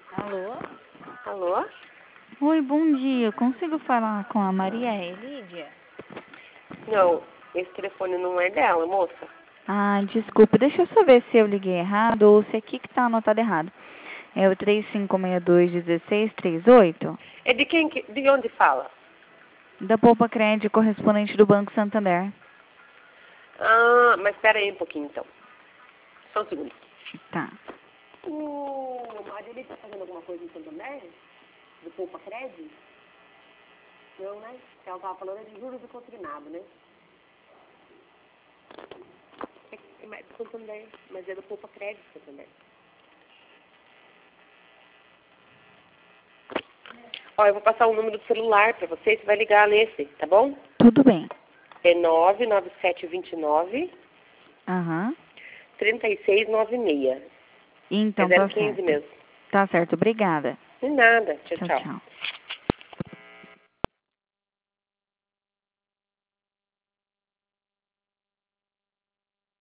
Alô? Alô? Oi, bom dia. Consigo falar com a Maria Elídia? Não, esse telefone não é dela, moça. Ah, desculpa. Deixa eu só ver se eu liguei errado ou se aqui que tá anotado errado. É o 3562-1638? É de quem de onde fala? Da Poupa Crédito, correspondente do Banco Santander. Ah, mas espera aí um pouquinho então. Só um segundo. Tá. O Maria está fazendo alguma coisa em Santander? Do Poupa Crédito? Não, né? Ela estava falando de juros e consignado, né? É do Santander, mas é do Poupa Crédito Santander. Ó, eu vou passar o número do celular para você vai ligar nesse, tá bom? Tudo bem. É 99729 Aham. 3696. Então É tá 015 certo. mesmo. Tá certo. Obrigada. De nada. Tchau, Tchau, tchau. tchau.